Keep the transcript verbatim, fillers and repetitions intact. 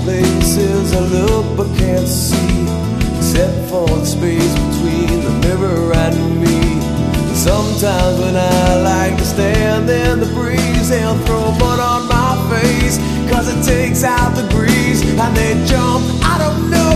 places I look but can't see, except for the space between the mirror and me. Sometimes when I like to stand in the breeze, they'll throw mud on my face, cause it takes out the grease, and they jump, I don't know